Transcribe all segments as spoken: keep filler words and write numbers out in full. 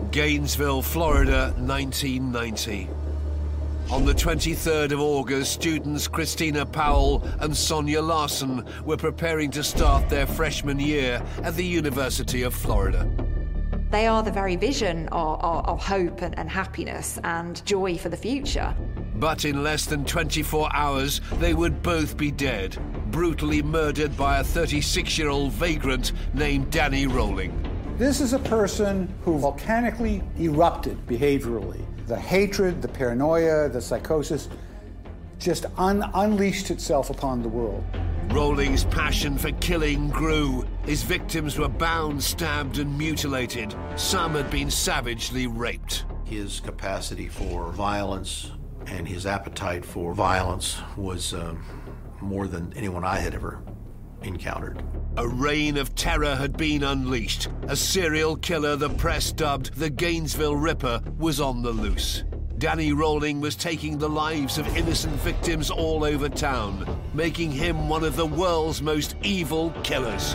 Gainesville, Florida, nineteen ninety. On the twenty-third of August, students Christina Powell and Sonia Larson were preparing to start their freshman year at the University of Florida. They are the very vision of, of, of hope and, and happiness and joy for the future. But in less than twenty-four hours, they would both be dead, brutally murdered by a thirty-six-year-old vagrant named Danny Rolling. This is a person who volcanically erupted behaviorally. The hatred, the paranoia, the psychosis just un- unleashed itself upon the world. Rolling's passion for killing grew. His victims were bound, stabbed, and mutilated. Some had been savagely raped. His capacity for violence and his appetite for violence was um, more than anyone I had ever encountered. A reign of terror had been unleashed. A serial killer the press dubbed the Gainesville Ripper was on the loose. Danny Rolling was taking the lives of innocent victims all over town, making him one of the world's most evil killers.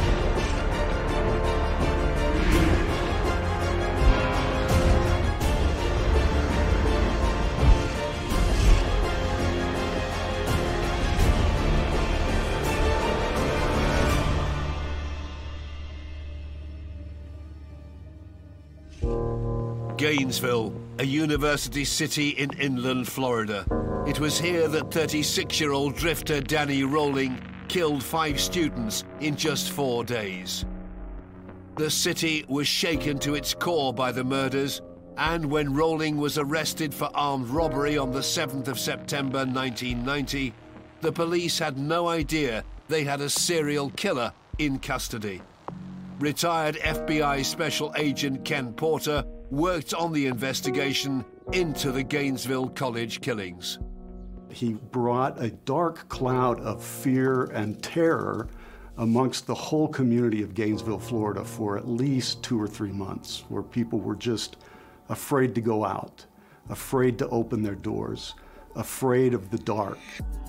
Gainesville, a university city in inland Florida. It was here that thirty-six-year-old drifter Danny Rolling killed five students in just four days. The city was shaken to its core by the murders, and when Rolling was arrested for armed robbery on the seventh of September nineteen ninety, the police had no idea they had a serial killer in custody. Retired F B I Special Agent Ken Porter worked on the investigation into the Gainesville College killings. He brought a dark cloud of fear and terror amongst the whole community of Gainesville, Florida for at least two or three months, where people were just afraid to go out, afraid to open their doors, afraid of the dark.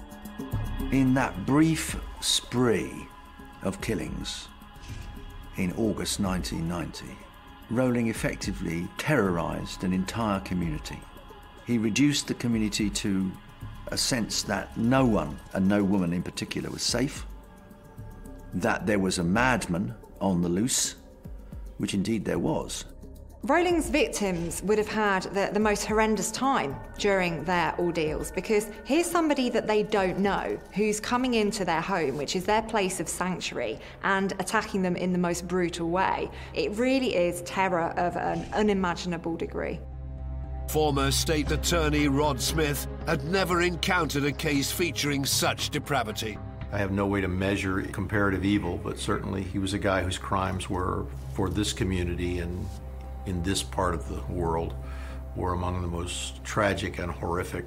In that brief spree of killings in August nineteen ninety, Rolling effectively terrorized an entire community. He reduced the community to a sense that no one, and no woman in particular, was safe, that there was a madman on the loose, which indeed there was. Rolling's victims would have had the, the most horrendous time during their ordeals, because here's somebody that they don't know who's coming into their home, which is their place of sanctuary, and attacking them in the most brutal way. It really is terror of an unimaginable degree. Former State Attorney Rod Smith had never encountered a case featuring such depravity. I have no way to measure comparative evil, but certainly he was a guy whose crimes were, for this community and in this part of the world, were among the most tragic and horrific.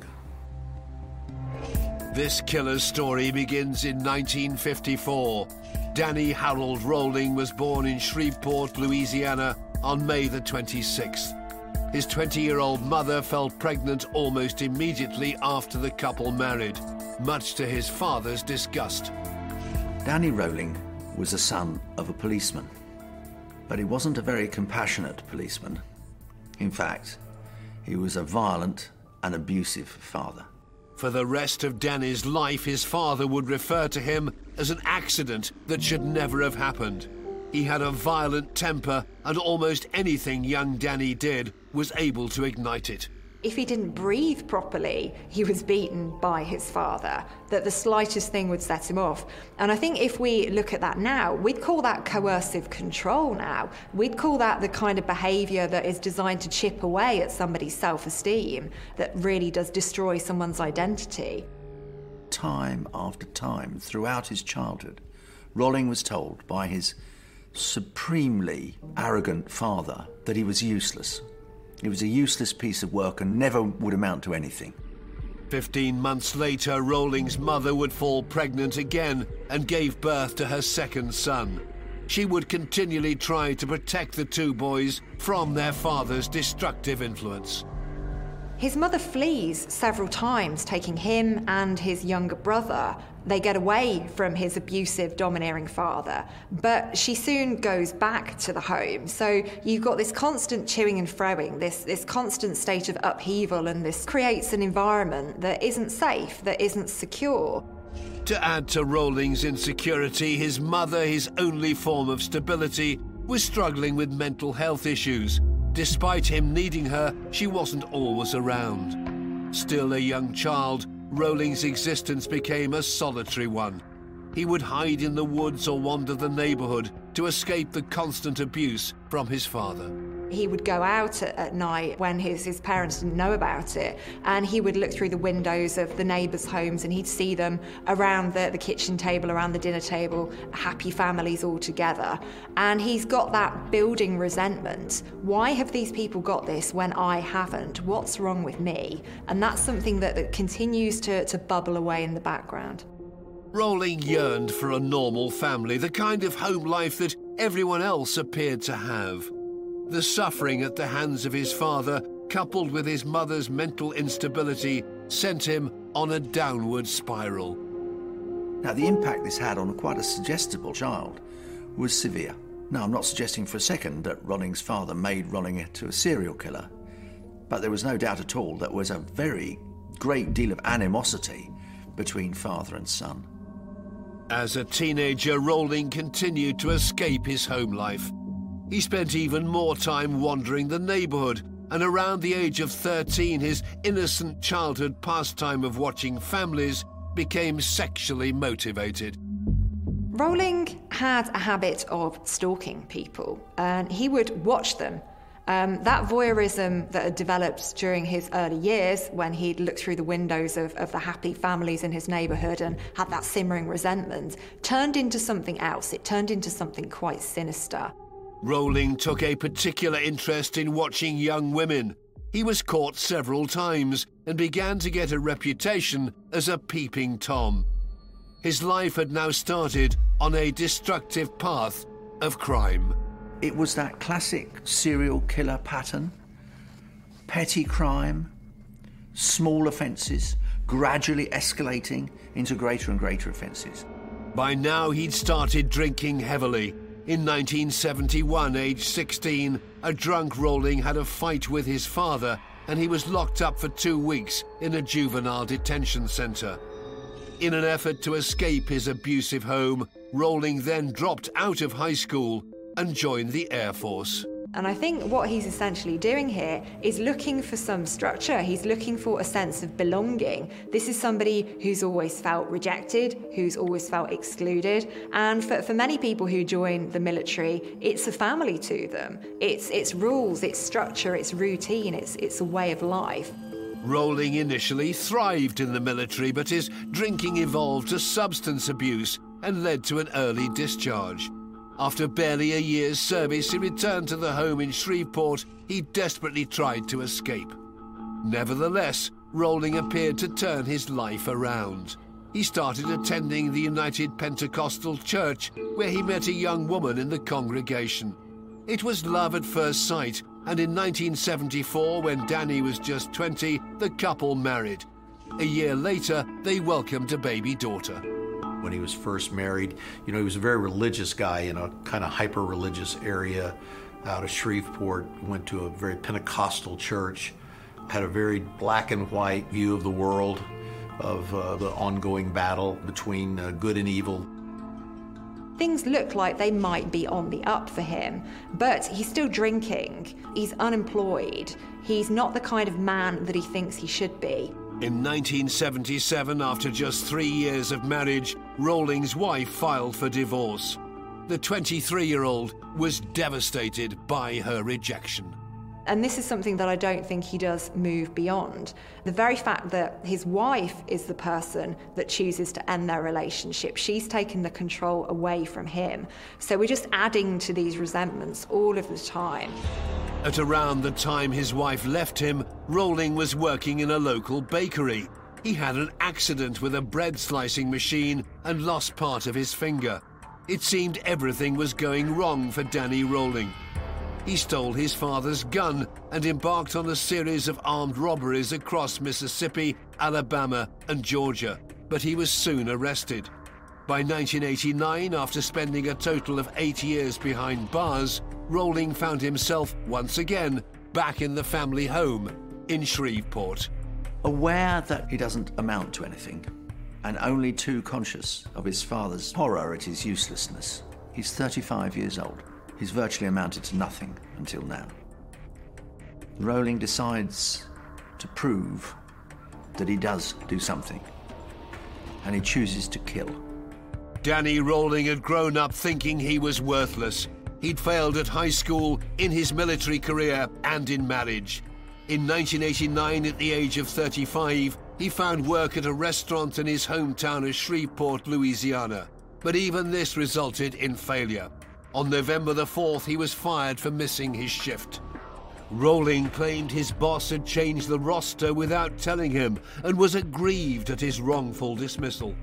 This killer's story begins in nineteen fifty-four. Danny Harold Rolling was born in Shreveport, Louisiana on May the twenty-sixth. His twenty-year-old mother fell pregnant almost immediately after the couple married, much to his father's disgust. Danny Rolling was the son of a policeman, but he wasn't a very compassionate policeman. In fact, he was a violent and abusive father. For the rest of Danny's life, his father would refer to him as an accident that should never have happened. He had a violent temper, and almost anything young Danny did was able to ignite it. If he didn't breathe properly, he was beaten by his father, that the slightest thing would set him off. And I think if we look at that now, we'd call that coercive control now. We'd call that the kind of behaviour that is designed to chip away at somebody's self-esteem, that really does destroy someone's identity. Time after time throughout his childhood, Rolling was told by his supremely arrogant father that he was useless. It was a useless piece of work and never would amount to anything. Fifteen months later, Rolling's mother would fall pregnant again and gave birth to her second son. She would continually try to protect the two boys from their father's destructive influence. His mother flees several times, taking him and his younger brother. They get away from his abusive, domineering father, but she soon goes back to the home. So you've got this constant chewing and froing, this, this constant state of upheaval, and this creates an environment that isn't safe, that isn't secure. To add to Rowling's insecurity, his mother, his only form of stability, was struggling with mental health issues. Despite him needing her, she wasn't always around. Still a young child, Rowling's existence became a solitary one. He would hide in the woods or wander the neighborhood to escape the constant abuse from his father. He would go out at, at night when his, his parents didn't know about it, and he would look through the windows of the neighbours' homes and he'd see them around the, the kitchen table, around the dinner table, happy families all together. And he's got that building resentment. Why have these people got this when I haven't? What's wrong with me? And that's something that, that continues to, to bubble away in the background. Rowling yearned for a normal family, the kind of home life that everyone else appeared to have. The suffering at the hands of his father, coupled with his mother's mental instability, sent him on a downward spiral. Now, the impact this had on quite a suggestible child was severe. Now, I'm not suggesting for a second that Rolling's father made Rowling into a serial killer, but there was no doubt at all that there was a very great deal of animosity between father and son. As a teenager, Rowling continued to escape his home life. He spent even more time wandering the neighborhood, and around the age of thirteen, his innocent childhood pastime of watching families became sexually motivated. Rowling had a habit of stalking people, and he would watch them. Um, that voyeurism that had developed during his early years, when he'd looked through the windows of, of the happy families in his neighbourhood and had that simmering resentment, turned into something else. It turned into something quite sinister. Rowling took a particular interest in watching young women. He was caught several times and began to get a reputation as a peeping Tom. His life had now started on a destructive path of crime. It was that classic serial killer pattern. Petty crime, small offences, gradually escalating into greater and greater offences. By now he'd started drinking heavily. In nineteen seventy-one, aged sixteen, a drunk Rowling had a fight with his father, and he was locked up for two weeks in a juvenile detention centre. In an effort to escape his abusive home, Rowling then dropped out of high school and joined the Air Force. And I think what he's essentially doing here is looking for some structure. He's looking for a sense of belonging. This is somebody who's always felt rejected, who's always felt excluded. And for, for many people who join the military, it's a family to them. It's, it's rules, it's structure, it's routine, it's, it's a way of life. Rowling initially thrived in the military, but his drinking evolved to substance abuse and led to an early discharge. After barely a year's service, he returned to the home in Shreveport he desperately tried to escape. Nevertheless, Rowling appeared to turn his life around. He started attending the United Pentecostal Church, where he met a young woman in the congregation. It was love at first sight, and in nineteen seventy-four, when Danny was just twenty, the couple married. A year later, they welcomed a baby daughter. When he was first married, you know, he was a very religious guy in a kind of hyper-religious area out of Shreveport. Went to a very Pentecostal church, had a very black and white view of the world, of uh, the ongoing battle between uh, good and evil. Things look like they might be on the up for him, but he's still drinking, he's unemployed, he's not the kind of man that he thinks he should be. In nineteen seventy-seven, after just three years of marriage, Rowling's wife filed for divorce. The twenty-three-year-old was devastated by her rejection. And this is something that I don't think he does move beyond. The very fact that his wife is the person that chooses to end their relationship, she's taken the control away from him. So we're just adding to these resentments all of the time. At around the time his wife left him, Rowling was working in a local bakery. He had an accident with a bread slicing machine and lost part of his finger. It seemed everything was going wrong for Danny Rowling. he stole his father's gun and embarked on a series of armed robberies across Mississippi, Alabama, and Georgia, but he was soon arrested. By nineteen eighty-nine, after spending a total of eight years behind bars, Rolling found himself once again back in the family home in Shreveport. Aware that he doesn't amount to anything, and only too conscious of his father's horror at his uselessness, he's thirty-five years old. He's virtually amounted to nothing until now. Rolling decides to prove that he does do something, and he chooses to kill. Danny Rolling had grown up thinking he was worthless. He'd failed at high school, in his military career, and in marriage. In nineteen eighty-nine, at the age of thirty-five, he found work at a restaurant in his hometown of Shreveport, Louisiana. But even this resulted in failure. On November the fourth, he was fired for missing his shift. Rolling claimed his boss had changed the roster without telling him and was aggrieved at his wrongful dismissal.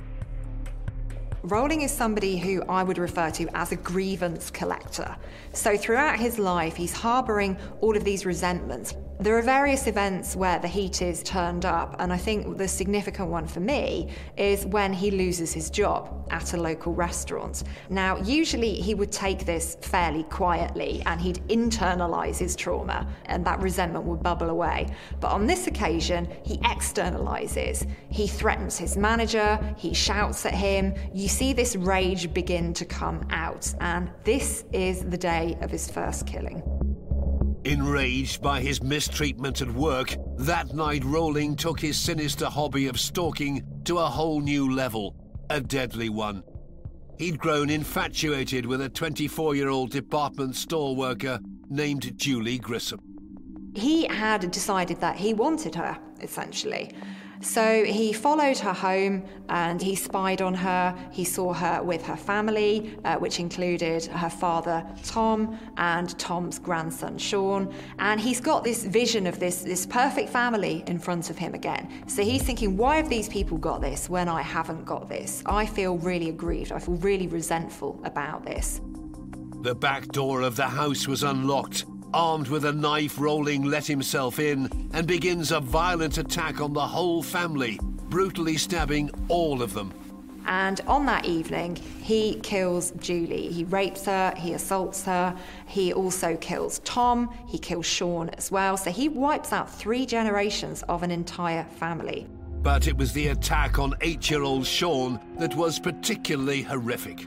Rolling is somebody who I would refer to as a grievance collector. So throughout his life, he's harbouring all of these resentments. There are various events where the heat is turned up, and I think the significant one for me is when he loses his job at a local restaurant. Now, usually he would take this fairly quietly and he'd internalise his trauma, and that resentment would bubble away. But on this occasion, he externalises. He threatens his manager, he shouts at him. You see this rage begin to come out, and this is the day of his first killing. Enraged by his mistreatment at work, that night Rolling took his sinister hobby of stalking to a whole new level, a deadly one. He'd grown infatuated with a twenty-four-year-old department store worker named Julie Grissom. He had decided that he wanted her, essentially. So he followed her home and he spied on her. He saw her with her family, uh, which included her father, Tom, and Tom's grandson, Sean. And he's got this vision of this, this perfect family in front of him again. So he's thinking, why have these people got this when I haven't got this? I feel really aggrieved. I feel really resentful about this. The back door of the house was unlocked. Armed with a knife, Rolling let himself in and begins a violent attack on the whole family, brutally stabbing all of them. And on that evening, he kills Julie. He rapes her, he assaults her, he also kills Tom, he kills Sean as well. So he wipes out three generations of an entire family. But it was the attack on eight-year-old Sean that was particularly horrific.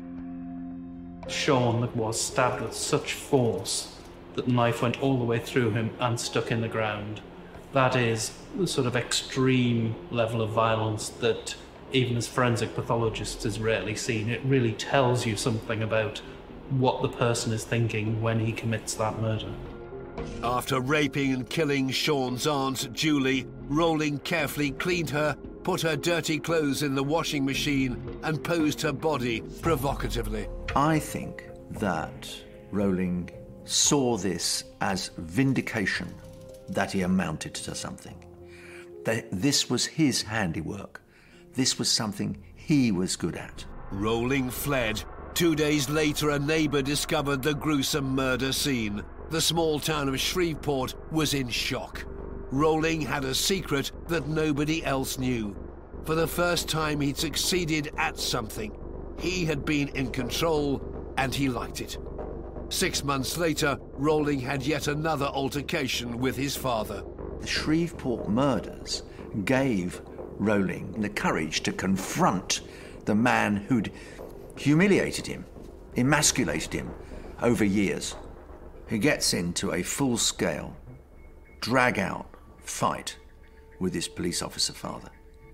Sean was stabbed with such force that the knife went all the way through him and stuck in the ground. That is the sort of extreme level of violence that even as forensic pathologists is rarely seen. It really tells you something about what the person is thinking when he commits that murder. After raping and killing Sean's aunt, Julie, Rolling carefully cleaned her, put her dirty clothes in the washing machine, and posed her body provocatively. I think that Rolling saw this as vindication that he amounted to something. That this was his handiwork. This was something he was good at. Rolling fled. Two days later, a neighbour discovered the gruesome murder scene. The small town of Shreveport was in shock. Rolling had a secret that nobody else knew. For the first time, he'd succeeded at something. He had been in control, and he liked it. Six months later, Rolling had yet another altercation with his father. The Shreveport murders gave Rolling the courage to confront the man who'd humiliated him, emasculated him over years. He gets into a full-scale, drag-out fight with his police officer father.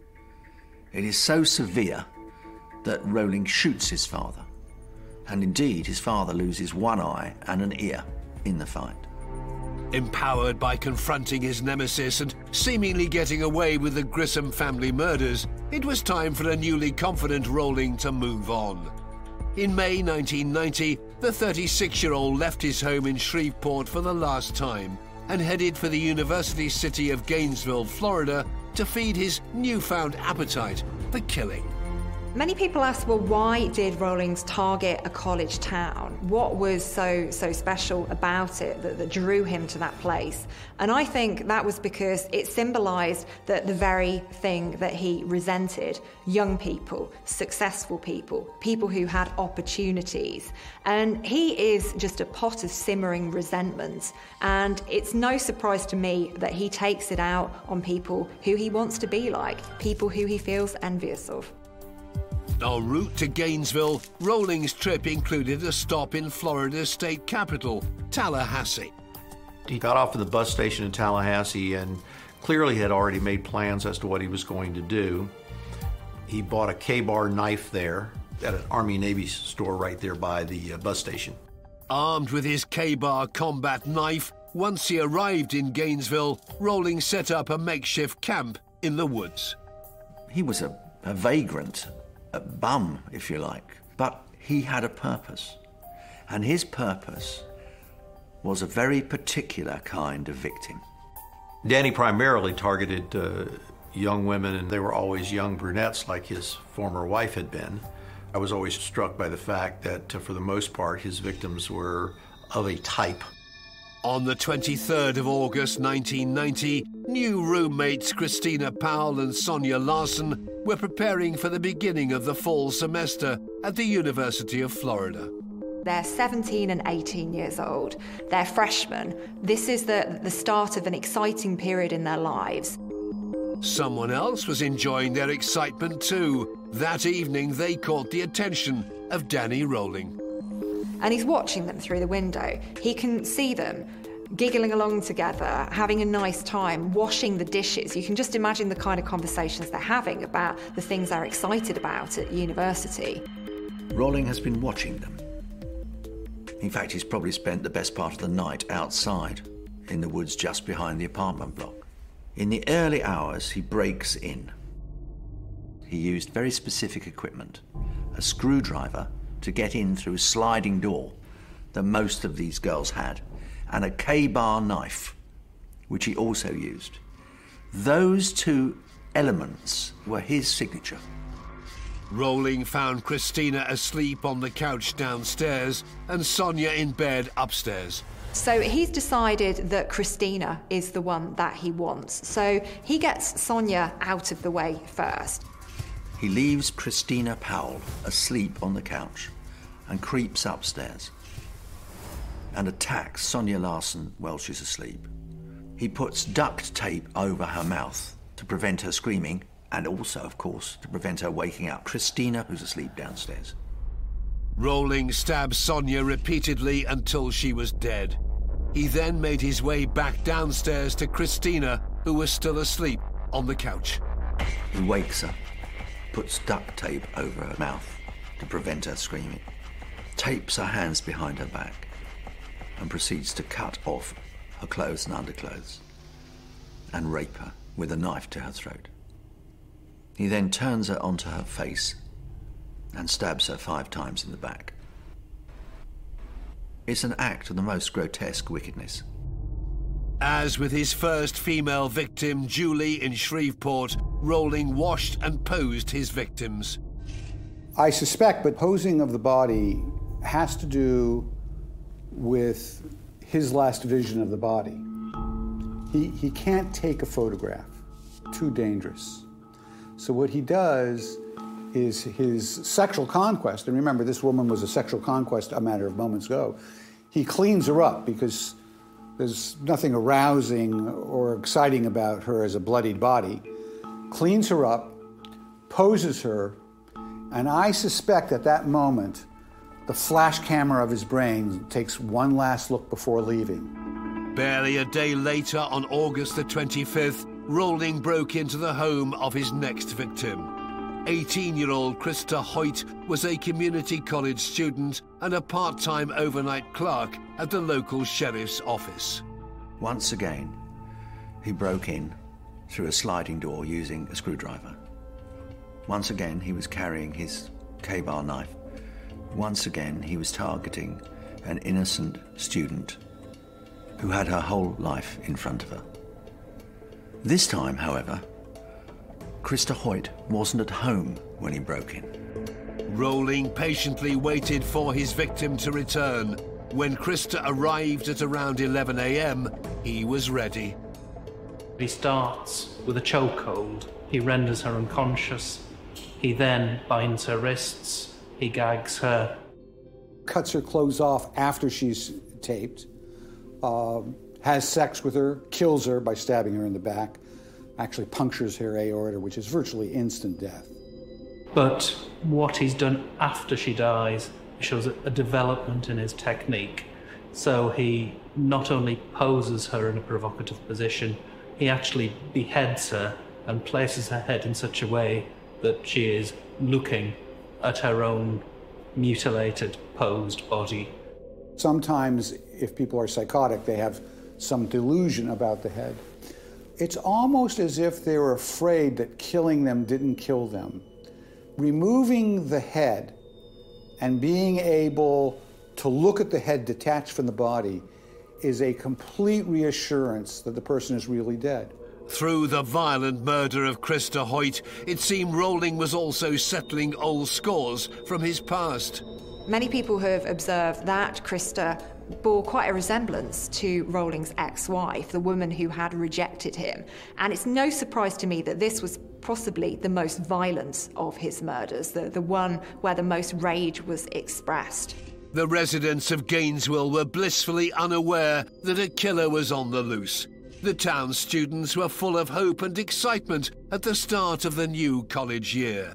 It is so severe that Rolling shoots his father. And indeed, his father loses one eye and an ear in the fight. Empowered by confronting his nemesis and seemingly getting away with the Grissom family murders, it was time for a newly confident Rolling to move on. In May nineteen ninety, the thirty-six-year-old left his home in Shreveport for the last time and headed for the university city of Gainesville, Florida, to feed his newfound appetite for killing. Many people ask, well, why did Rawlings target a college town? What was so so special about it that, that drew him to that place? And I think that was because it symbolised that the very thing that he resented: young people, successful people, people who had opportunities. And he is just a pot of simmering resentment. And it's no surprise to me that he takes it out on people who he wants to be like, people who he feels envious of. En route to Gainesville, Rawlings' trip included a stop in Florida's state capital, Tallahassee. He got off at the bus station in Tallahassee and clearly had already made plans as to what he was going to do. He bought a K-bar knife there at an Army-Navy store right there by the uh, bus station. Armed with his K-bar combat knife, once he arrived in Gainesville, Rawlings set up a makeshift camp in the woods. He was a, a vagrant, a bum, if you like, but he had a purpose. And his purpose was a very particular kind of victim. Danny primarily targeted uh, young women, and they were always young brunettes like his former wife had been. I was always struck by the fact that, uh, for the most part, his victims were of a type. On the twenty-third of August nineteen ninety, new roommates Christina Powell and Sonia Larson were preparing for the beginning of the fall semester at the University of Florida. They're seventeen and eighteen years old. They're freshmen. This is the, the start of an exciting period in their lives. Someone else was enjoying their excitement too. That evening, they caught the attention of Danny Rolling. And he's watching them through the window. He can see them giggling along together, having a nice time, washing the dishes. You can just imagine the kind of conversations they're having about the things they're excited about at university. Rawling has been watching them. In fact, he's probably spent the best part of the night outside in the woods just behind the apartment block. In the early hours, he breaks in. He used very specific equipment, a screwdriver to get in through a sliding door that most of these girls had, and a K-bar knife, which he also used. Those two elements were his signature. Rawling found Christina asleep on the couch downstairs and Sonia in bed upstairs. So he's decided that Christina is the one that he wants. So he gets Sonia out of the way first. He leaves Christina Powell asleep on the couch and creeps upstairs and attacks Sonia Larson while she's asleep. He puts duct tape over her mouth to prevent her screaming, and also, of course, to prevent her waking up Christina, who's asleep downstairs. Rawling stabbed Sonia repeatedly until she was dead. He then made his way back downstairs to Christina, who was still asleep on the couch. He wakes her, puts duct tape over her mouth to prevent her screaming, tapes her hands behind her back, and proceeds to cut off her clothes and underclothes and rape her with a knife to her throat. He then turns her onto her face and stabs her five times in the back. It's an act of the most grotesque wickedness. As with his first female victim, Julie, in Shreveport, Rawling washed and posed his victims. I suspect, but posing of the body has to do with his last vision of the body. He, he can't take a photograph. Too dangerous. So what he does is his sexual conquest, and remember, this woman was a sexual conquest a matter of moments ago, he cleans her up because there's nothing arousing or exciting about her as a bloodied body, cleans her up, poses her, and I suspect at that moment, the flash camera of his brain takes one last look before leaving. Barely a day later, on August the twenty-fifth, Rawling broke into the home of his next victim. eighteen-year-old Krista Hoyt was a community college student and a part-time overnight clerk at the local sheriff's office. Once again, he broke in through a sliding door using a screwdriver. Once again, he was carrying his K-bar knife. Once again, he was targeting an innocent student who had her whole life in front of her. This time, however, Krista Hoyt wasn't at home when he broke in. Rolling patiently waited for his victim to return. When Christa arrived at around eleven a m, he was ready. He starts with a chokehold. He renders her unconscious. He then binds her wrists. He gags her. Cuts her clothes off after she's taped. Uh, has sex with her. Kills her by stabbing her in the back. Actually punctures her aorta, which is virtually instant death. But what he's done after she dies shows a development in his technique. So he not only poses her in a provocative position, he actually beheads her and places her head in such a way that she is looking at her own mutilated, posed body. Sometimes, if people are psychotic, they have some delusion about the head. It's almost as if they were afraid that killing them didn't kill them. Removing the head and being able to look at the head detached from the body is a complete reassurance that the person is really dead. Through the violent murder of Christa Hoyt, it seemed Rolling was also settling old scores from his past. Many people have observed that Christa bore quite a resemblance to Rolling's ex-wife, the woman who had rejected him. And it's no surprise to me that this was possibly the most violent of his murders, the, the one where the most rage was expressed. The residents of Gainesville were blissfully unaware that a killer was on the loose. The town students were full of hope and excitement at the start of the new college year.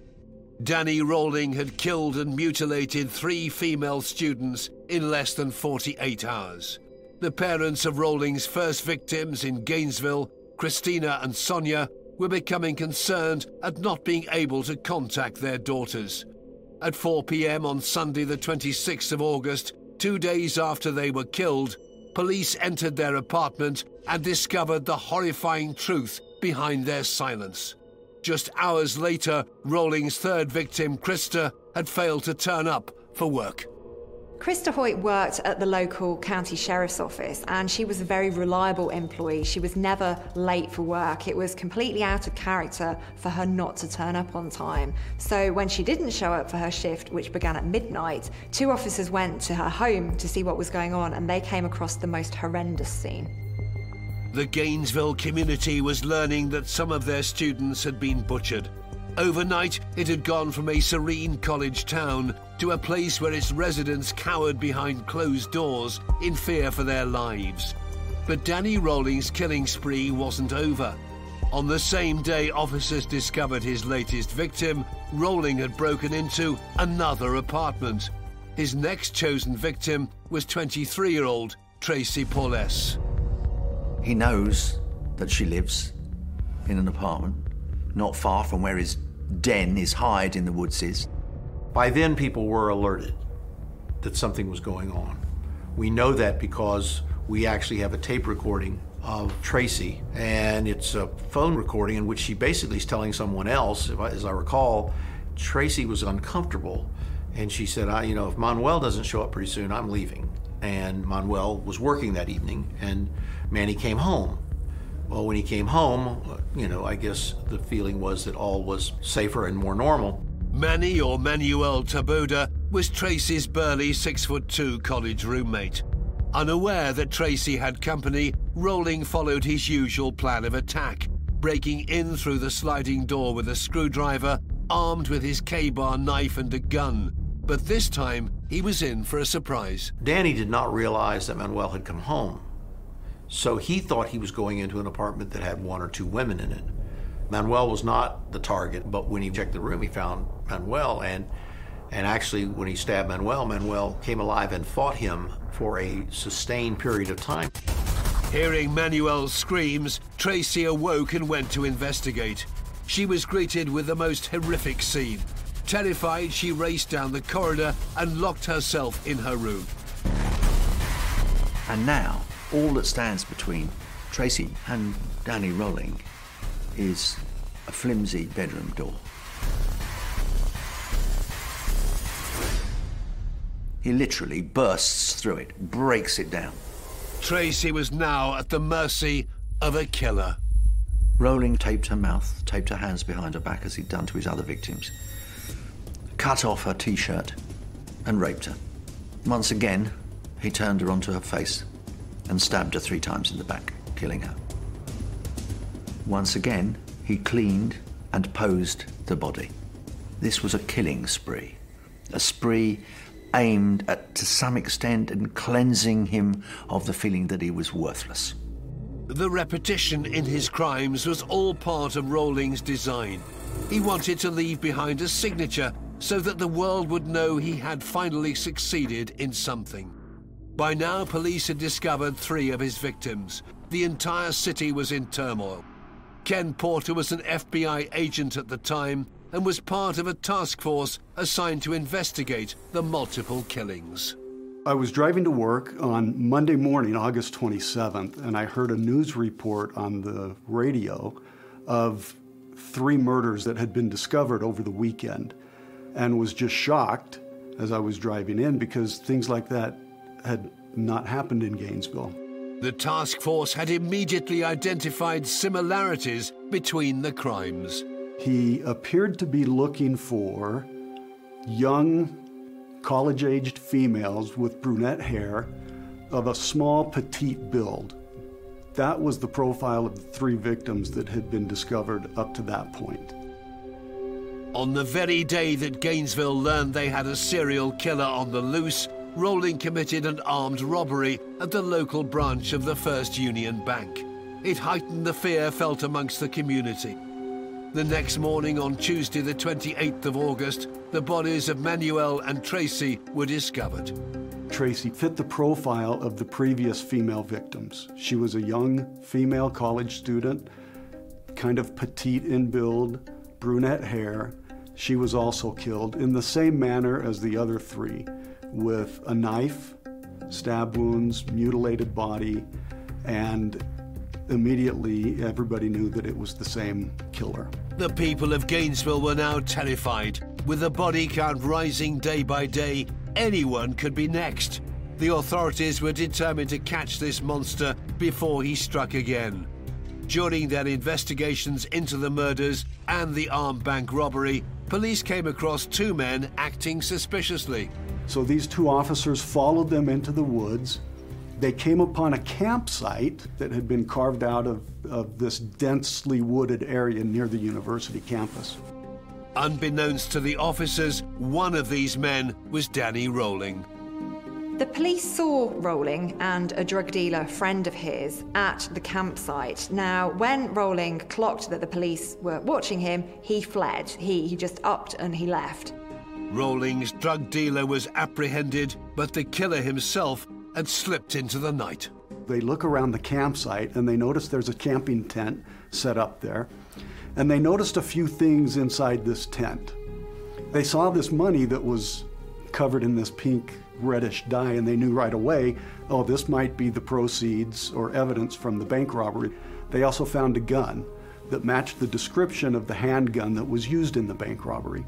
Danny Rolling had killed and mutilated three female students in less than forty-eight hours. The parents of Rolling's first victims in Gainesville, Christina and Sonia, were becoming concerned at not being able to contact their daughters. At four p m on Sunday the twenty-sixth of August, two days after they were killed, police entered their apartment and discovered the horrifying truth behind their silence. Just hours later, Rolling's third victim, Christa, had failed to turn up for work. Christa Hoyt worked at the local county sheriff's office, and she was a very reliable employee. She was never late for work. It was completely out of character for her not to turn up on time. So when she didn't show up for her shift, which began at midnight, two officers went to her home to see what was going on, and they came across the most horrendous scene. The Gainesville community was learning that some of their students had been butchered. Overnight, it had gone from a serene college town to a place where its residents cowered behind closed doors in fear for their lives. But Danny Rolling's killing spree wasn't over. On the same day officers discovered his latest victim, Rolling had broken into another apartment. His next chosen victim was twenty-three-year-old Tracy Pauless. He knows that she lives in an apartment not far from where his den, his hide in the woods is. By then, people were alerted that something was going on. We know that because we actually have a tape recording of Tracy, and it's a phone recording in which she basically is telling someone else, if I, as I recall, Tracy was uncomfortable, and she said, I, you know, if Manuel doesn't show up pretty soon, I'm leaving. And Manuel was working that evening, and Manny came home. Well, when he came home, you know, I guess the feeling was that all was safer and more normal. Manny, or Manuel Taboada, was Tracy's burly six foot two college roommate. Unaware that Tracy had company, Rolling followed his usual plan of attack, breaking in through the sliding door with a screwdriver, armed with his K-bar knife and a gun. But this time, he was in for a surprise. Danny did not realize that Manuel had come home. So he thought he was going into an apartment that had one or two women in it. Manuel was not the target, but when he checked the room, he found Manuel, and and actually when he stabbed Manuel, Manuel came alive and fought him for a sustained period of time. Hearing Manuel's screams, Tracy awoke and went to investigate. She was greeted with the most horrific scene. Terrified, she raced down the corridor and locked herself in her room. And now, all that stands between Tracy and Danny Rolling is a flimsy bedroom door. He literally bursts through it, breaks it down. Tracy was now at the mercy of a killer. Rolling taped her mouth, taped her hands behind her back as he'd done to his other victims. cut off her T-shirt and raped her. Once again, he turned her onto her face and stabbed her three times in the back, killing her. Once again, he cleaned and posed the body. This was a killing spree, a spree aimed at, to some extent, in cleansing him of the feeling that he was worthless. The repetition in his crimes was all part of Rowling's design. He wanted to leave behind a signature so that the world would know he had finally succeeded in something. By now, police had discovered three of his victims. The entire city was in turmoil. Ken Porter was an F B I agent at the time and was part of a task force assigned to investigate the multiple killings. I was driving to work on Monday morning, August twenty-seventh, and I heard a news report on the radio of three murders that had been discovered over the weekend, and was just shocked as I was driving in because things like that had not happened in Gainesville. The task force had immediately identified similarities between the crimes. He appeared to be looking for young, college-aged females with brunette hair of a small, petite build. That was the profile of the three victims that had been discovered up to that point. On the very day that Gainesville learned they had a serial killer on the loose, Rowling committed an armed robbery at the local branch of the First Union Bank. It heightened the fear felt amongst the community. The next morning, on Tuesday the twenty-eighth of August, the bodies of Manuel and Tracy were discovered. Tracy fit the profile of the previous female victims. She was a young female college student, kind of petite in build, brunette hair. She was also killed in the same manner as the other three, with a knife, stab wounds, mutilated body, and immediately everybody knew that it was the same killer. The people of Gainesville were now terrified. With the body count rising day by day, anyone could be next. The authorities were determined to catch this monster before he struck again. During their investigations into the murders and the armed bank robbery, police came across two men acting suspiciously. So these two officers followed them into the woods. They came upon a campsite that had been carved out of, of this densely wooded area near the university campus. Unbeknownst to the officers, one of these men was Danny Rowling. The police saw Rowling and a drug dealer friend of his at the campsite. Now, when Rowling clocked that the police were watching him, he fled. He, he just upped and he left. Rowling's drug dealer was apprehended, but the killer himself had slipped into the night. They look around the campsite and they notice there's a camping tent set up there. And they noticed a few things inside this tent. They saw this money that was covered in this pink reddish dye, and they knew right away, oh, this might be the proceeds or evidence from the bank robbery. They also found a gun that matched the description of the handgun that was used in the bank robbery.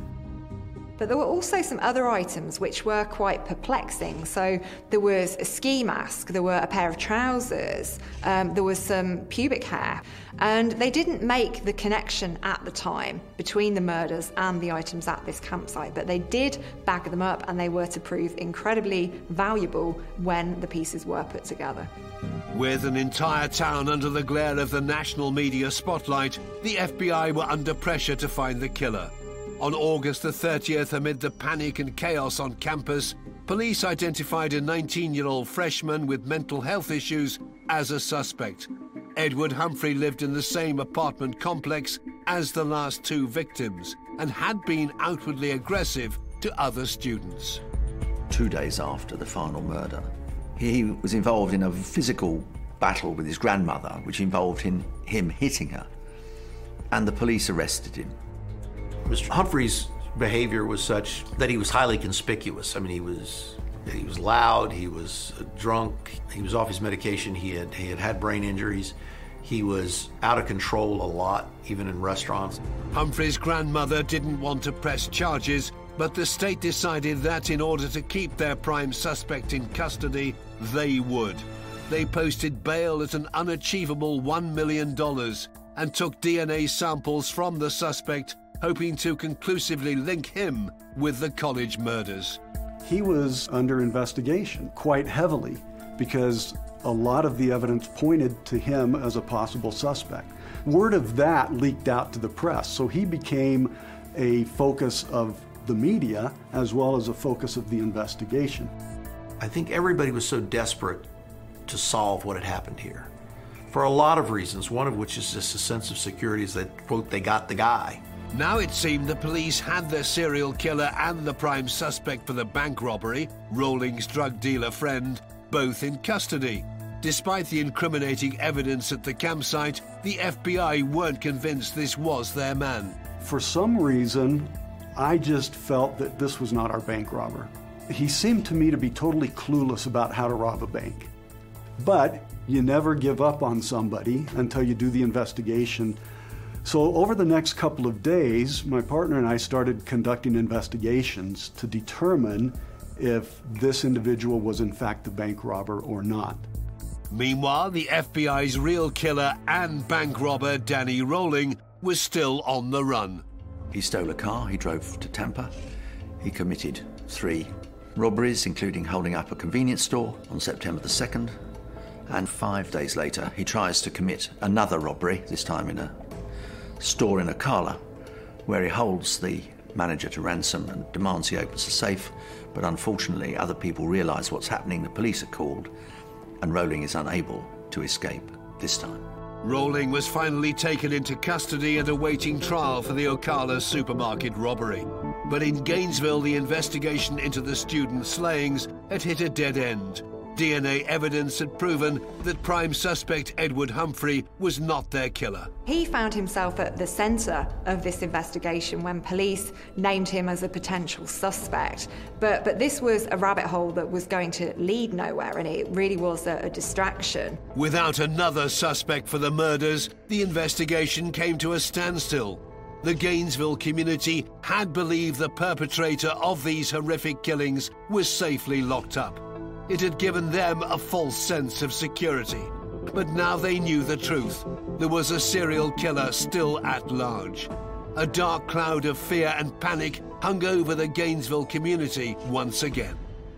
But there were also some other items which were quite perplexing. So there was a ski mask, there were a pair of trousers, um, there was some pubic hair. And they didn't make the connection at the time between the murders and the items at this campsite, but they did bag them up and they were to prove incredibly valuable when the pieces were put together. With an entire town under the glare of the national media spotlight, the F B I were under pressure to find the killer. On August the thirtieth, amid the panic and chaos on campus, police identified a nineteen-year-old freshman with mental health issues as a suspect. Edward Humphrey lived in the same apartment complex as the last two victims and had been outwardly aggressive to other students. Two days after the final murder, he was involved in a physical battle with his grandmother, which involved him, him hitting her, and the police arrested him. Mister Humphrey's behavior was such that he was highly conspicuous. I mean, he was he was loud, he was drunk, he was off his medication, he had he had had brain injuries, he was out of control a lot, even in restaurants. Humphrey's grandmother didn't want to press charges, but the state decided that in order to keep their prime suspect in custody, they would. They posted bail at an unachievable one million dollars and took D N A samples from the suspect hoping to conclusively link him with the college murders. He was under investigation quite heavily because a lot of the evidence pointed to him as a possible suspect. Word of that leaked out to the press, so he became a focus of the media as well as a focus of the investigation. I think everybody was so desperate to solve what had happened here for a lot of reasons, one of which is just a sense of security is that, quote, they got the guy. Now it seemed the police had the serial killer and the prime suspect for the bank robbery, Rolling's drug dealer friend, both in custody. Despite the incriminating evidence at the campsite, the F B I weren't convinced this was their man. For some reason, I just felt that this was not our bank robber. He seemed to me to be totally clueless about how to rob a bank. But you never give up on somebody until you do the investigation. So over the next couple of days, my partner and I started conducting investigations to determine if this individual was in fact the bank robber or not. Meanwhile, the F B I's real killer and bank robber, Danny Rolling, was still on the run. He stole a car, he drove to Tampa. He committed three robberies, including holding up a convenience store on September the second. And five days later, he tries to commit another robbery, this time in a store in Ocala, where he holds the manager to ransom and demands he opens the safe. But unfortunately, other people realise what's happening, the police are called, and Rolling is unable to escape this time. Rolling was finally taken into custody and awaiting trial for the Ocala supermarket robbery. But in Gainesville, the investigation into the student slayings had hit a dead end. D N A evidence had proven that prime suspect Edward Humphrey was not their killer. He found himself at the centre of this investigation when police named him as a potential suspect. But, but this was a rabbit hole that was going to lead nowhere, and it really was a, a distraction. Without another suspect for the murders, the investigation came to a standstill. The Gainesville community had believed the perpetrator of these horrific killings was safely locked up. It had given them a false sense of security. But now they knew the truth. There was a serial killer still at large. A dark cloud of fear and panic hung over the Gainesville community once again.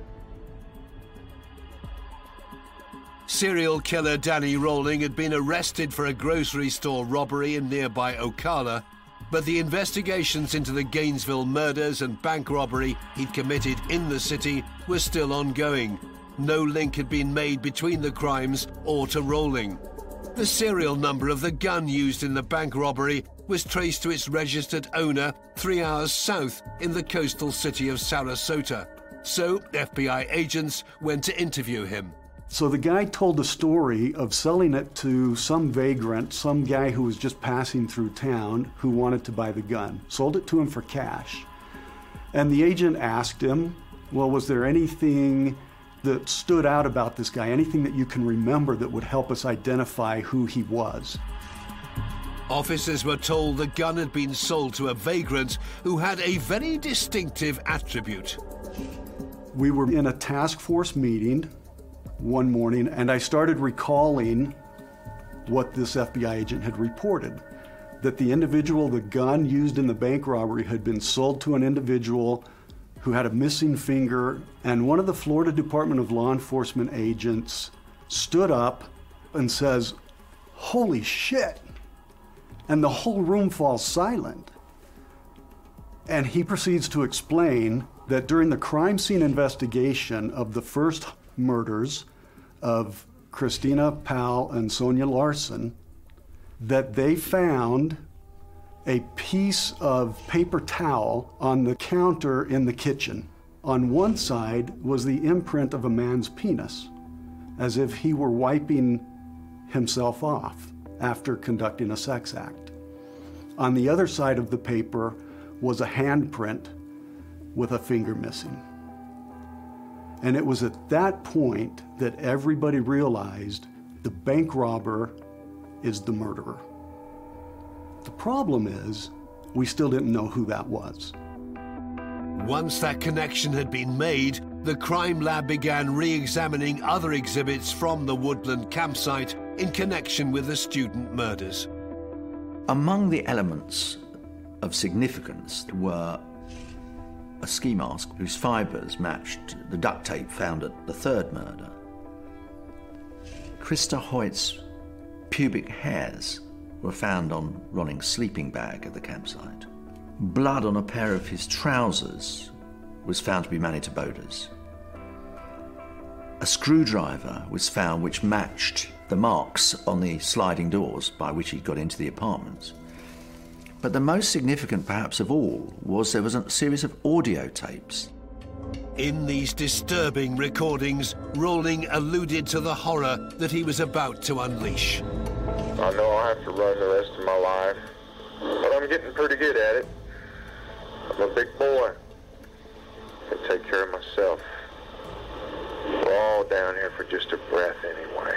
Serial killer Danny Rolling had been arrested for a grocery store robbery in nearby Ocala, but the investigations into the Gainesville murders and bank robbery he'd committed in the city were still ongoing. No link had been made between the crimes or to Rolling. The serial number of the gun used in the bank robbery was traced to its registered owner three hours south in the coastal city of Sarasota. So F B I agents went to interview him. So the guy told the story of selling it to some vagrant, some guy who was just passing through town who wanted to buy the gun. Sold it to him for cash. And the agent asked him, well, was there anything that stood out about this guy, anything that you can remember that would help us identify who he was? Officers were told the gun had been sold to a vagrant who had a very distinctive attribute. We were in a task force meeting one morning, and I started recalling what this F B I agent had reported, that the individual, the gun used in the bank robbery had been sold to an individual who had a missing finger, and one of the Florida Department of Law Enforcement agents stood up and says, "Holy shit," and the whole room falls silent. And he proceeds to explain that during the crime scene investigation of the first murders of Christina Powell and Sonia Larson, that they found a piece of paper towel on the counter in the kitchen. On one side was the imprint of a man's penis, as if he were wiping himself off after conducting a sex act. On the other side of the paper was a handprint with a finger missing. And it was at that point that everybody realized the bank robber is the murderer. The problem is, we still didn't know who that was. Once that connection had been made, the crime lab began re-examining other exhibits from the Woodland campsite in connection with the student murders. Among the elements of significance were a ski mask whose fibres matched the duct tape found at the third murder. Christa Hoyt's pubic hairs were found on Rolling's sleeping bag at the campsite. Blood on a pair of his trousers was found to be Manny Taboda's. A screwdriver was found which matched the marks on the sliding doors by which he got into the apartments. But the most significant, perhaps of all, was there was a series of audio tapes. In these disturbing recordings, Rolling alluded to the horror that he was about to unleash. I know I have to run the rest of my life, but I'm getting pretty good at it. I'm a big boy. I can take care of myself. We're all down here for just a breath anyway.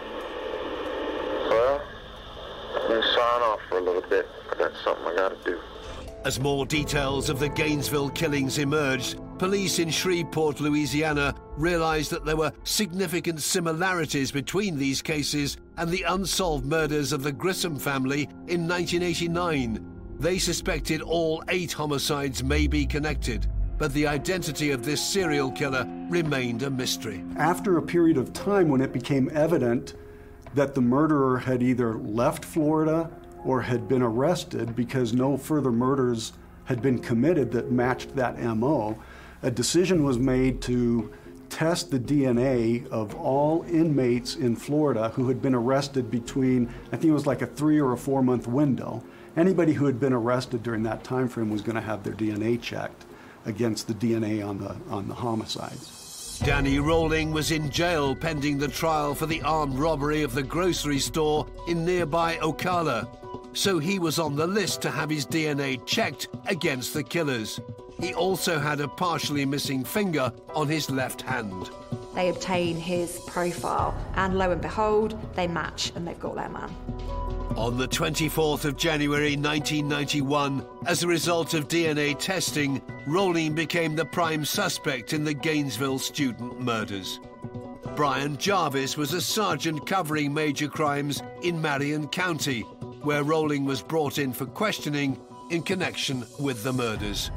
Well, I'm going to sign off for a little bit. I got something I got to do. As more details of the Gainesville killings emerged, police in Shreveport, Louisiana, realized that there were significant similarities between these cases and the unsolved murders of the Grissom family in nineteen eighty-nine. They suspected all eight homicides may be connected, but the identity of this serial killer remained a mystery. After a period of time when it became evident that the murderer had either left Florida or had been arrested because no further murders had been committed that matched that M O, a decision was made to test the D N A of all inmates in Florida who had been arrested between, I think it was like a three or a four month window. Anybody who had been arrested during that time frame was going to have their D N A checked against the D N A on the, on the homicides. Danny Rolling was in jail pending the trial for the armed robbery of the grocery store in nearby Ocala. So he was on the list to have his D N A checked against the killers. He also had a partially missing finger on his left hand. They obtain his profile, and lo and behold, they match and they've got their man. On the twenty-fourth of January nineteen ninety-one, as a result of D N A testing, Rolling became the prime suspect in the Gainesville student murders. Brian Jarvis was a sergeant covering major crimes in Marion County, where Rolling was brought in for questioning in connection with the murders.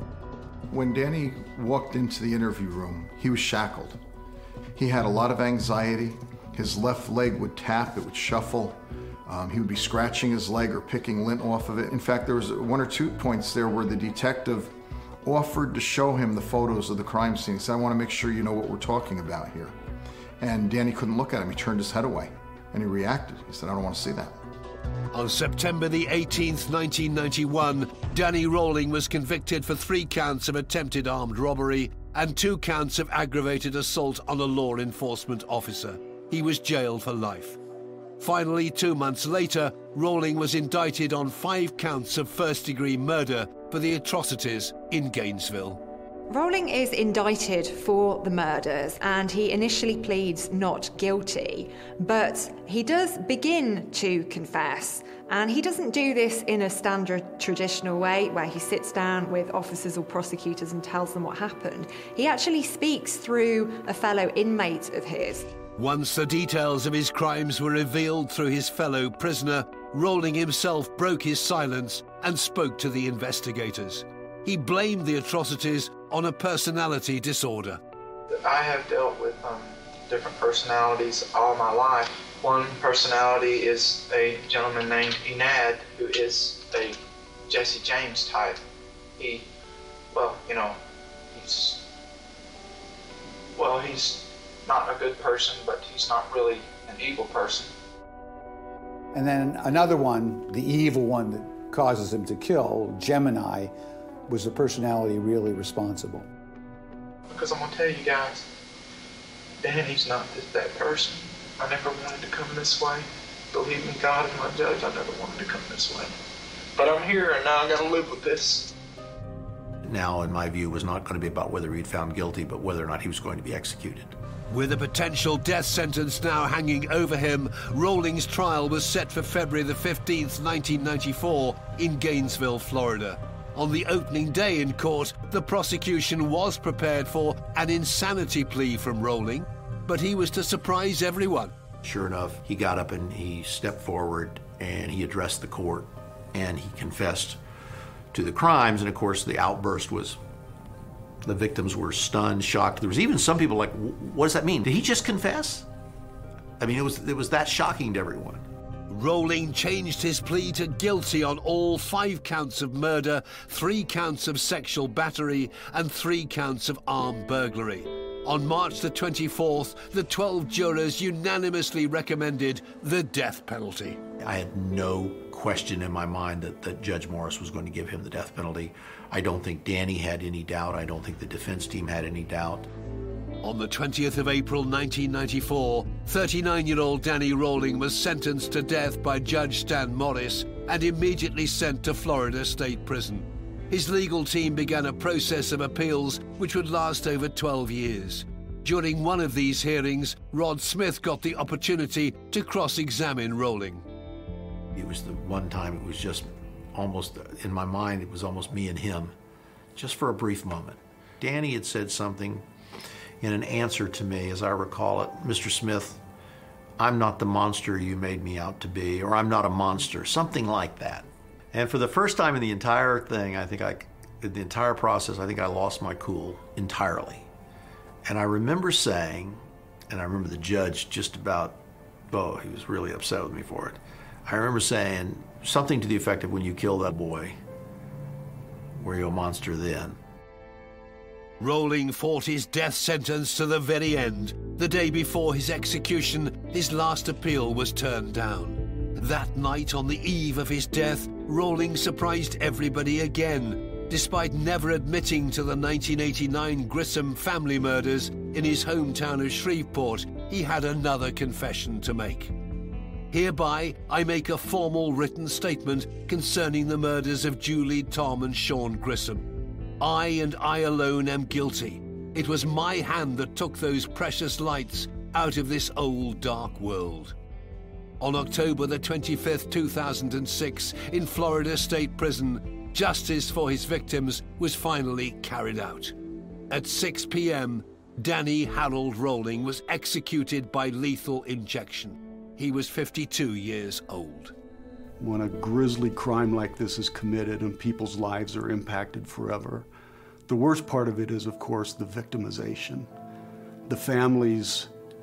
When Danny walked into the interview room, he was shackled. He had a lot of anxiety. His left leg would tap, it would shuffle. Um, he would be scratching his leg or picking lint off of it. In fact, there was one or two points there where the detective offered to show him the photos of the crime scene. He said, I want to make sure you know what we're talking about here. And Danny couldn't look at him. He turned his head away and he reacted. He said, I don't want to see that. On September the eighteenth, nineteen ninety-one, Danny Rolling was convicted for three counts of attempted armed robbery and two counts of aggravated assault on a law enforcement officer. He was jailed for life. Finally, two months later, Rolling was indicted on five counts of first-degree murder for the atrocities in Gainesville. Rolling is indicted for the murders and he initially pleads not guilty, but he does begin to confess. And he doesn't do this in a standard traditional way where he sits down with officers or prosecutors and tells them what happened. He actually speaks through a fellow inmate of his. Once the details of his crimes were revealed through his fellow prisoner, Rolling himself broke his silence and spoke to the investigators. He blamed the atrocities on a personality disorder. I have dealt with um, different personalities all my life. One personality is a gentleman named Enad, who is a Jesse James type. He, well, you know, he's, well, he's not a good person, but he's not really an evil person. And then another one, the evil one that causes him to kill, Gemini, was the personality really responsible? Because I'm going to tell you guys, Danny's not this, that person. I never wanted to come this way. Believe me, God is my judge, I never wanted to come this way. But I'm here and now I got to live with this. Now, in my view, was not going to be about whether he'd found guilty, but whether or not he was going to be executed. With a potential death sentence now hanging over him, Rolling's trial was set for February the fifteenth, nineteen ninety-four, in Gainesville, Florida. On the opening day in court, the prosecution was prepared for an insanity plea from Rolling, but he was to surprise everyone. Sure enough, he got up and he stepped forward and he addressed the court and he confessed to the crimes. And of course, the outburst was, the victims were stunned, shocked. There was even some people like, what does that mean? Did he just confess? I mean, it was, it was that shocking to everyone. Rolling changed his plea to guilty on all five counts of murder, three counts of sexual battery, and three counts of armed burglary. On March the twenty-fourth, the twelve jurors unanimously recommended the death penalty. I had no question in my mind that, that Judge Morris was going to give him the death penalty. I don't think Danny had any doubt. I don't think the defense team had any doubt. On the twentieth of April nineteen ninety-four, thirty-nine-year-old Danny Rolling was sentenced to death by Judge Stan Morris and immediately sent to Florida State Prison. His legal team began a process of appeals which would last over twelve years. During one of these hearings, Rod Smith got the opportunity to cross-examine Rolling. It was the one time it was just almost, in my mind, it was almost me and him, just for a brief moment. Danny had said something in an answer to me, as I recall it, Mister Smith, I'm not the monster you made me out to be, or I'm not a monster, something like that. And for the first time in the entire thing, I think I, in the entire process, I think I lost my cool entirely. And I remember saying, and I remember the judge just about, oh, he was really upset with me for it. I remember saying something to the effect of, when you kill that boy, were you a monster then? Rolling fought his death sentence to the very end. The day before his execution, his last appeal was turned down. That night, on the eve of his death, Rolling surprised everybody again. Despite never admitting to the nineteen eighty-nine Grissom family murders in his hometown of Shreveport, he had another confession to make. Hereby, I make a formal written statement concerning the murders of Julie, Tom, and Sean Grissom. I and I alone am guilty. It was my hand that took those precious lights out of this old dark world. On October the twenty-fifth, two thousand six, in Florida State Prison, justice for his victims was finally carried out. At six p m, Danny Harold Rolling was executed by lethal injection. He was fifty-two years old. When a grisly crime like this is committed and people's lives are impacted forever, the worst part of it is, of course, the victimization. The families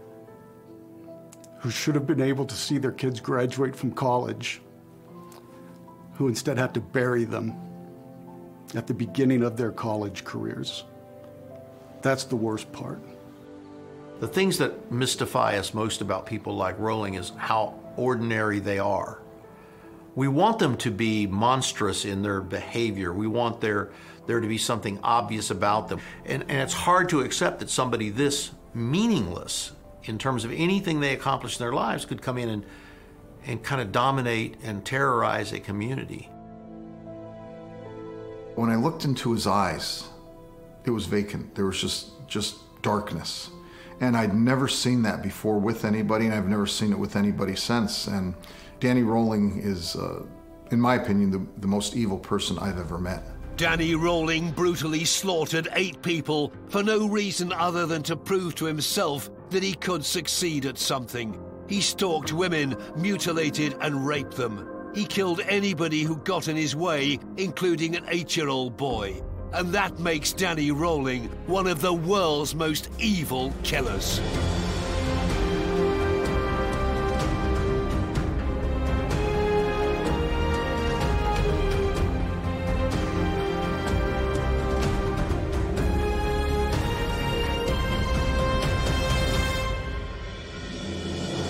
who should have been able to see their kids graduate from college, who instead have to bury them at the beginning of their college careers. That's the worst part. The things that mystify us most about people like Rolling is how ordinary they are. We want them to be monstrous in their behavior. We want there, there to be something obvious about them. And, and it's hard to accept that somebody this meaningless in terms of anything they accomplish in their lives could come in and, and kind of dominate and terrorize a community. When I looked into his eyes, it was vacant. There was just, just darkness. And I'd never seen that before with anybody, and I've never seen it with anybody since. And Danny Rolling is, uh, in my opinion, the, the most evil person I've ever met. Danny Rolling brutally slaughtered eight people for no reason other than to prove to himself that he could succeed at something. He stalked women, mutilated and raped them. He killed anybody who got in his way, including an eight-year-old boy. And that makes Danny Rolling one of the world's most evil killers.